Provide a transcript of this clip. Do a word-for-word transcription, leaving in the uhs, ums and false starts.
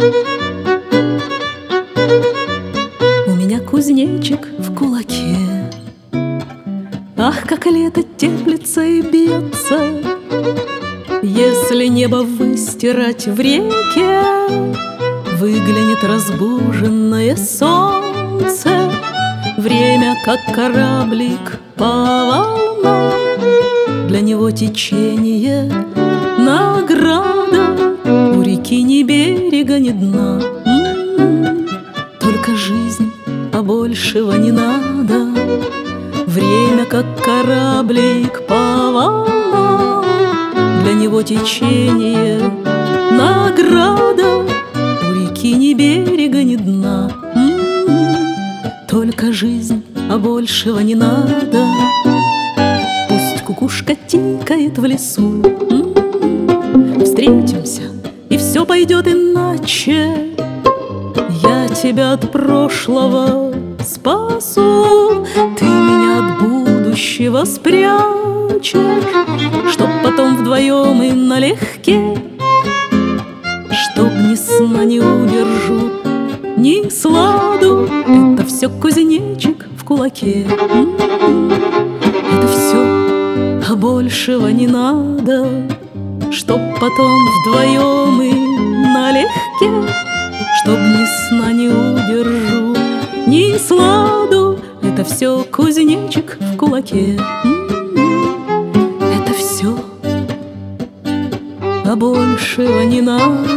У меня кузнечик в кулаке. Ах, как лето теплится и бьется. Если небо выстирать в реке, выглянет разбуженное солнце. Время, как кораблик по волнам, для него течение — награда. У реки ни берега, ни дна. М-м-м. Только жизнь, а большего не надо. Время, как кораблик по волнам, для него течение — награда. У реки ни берега, ни дна. М-м-м. Только жизнь, а большего не надо. Пусть кукушка тикает в лесу. М-м-м. Встретимся, и все пойдет иначе. Я тебя от прошлого спасу, ты меня от будущего спрячешь, чтоб потом вдвоем и налегке, чтоб ни сна не удержу, ни сладу. Это все кузнечик в кулаке. Это все, а большего не надо, чтоб потом вдвоем и налегке, чтоб ни сна не удержу, ни сладу. Это все кузнечик в кулаке. Это все, а большего не надо.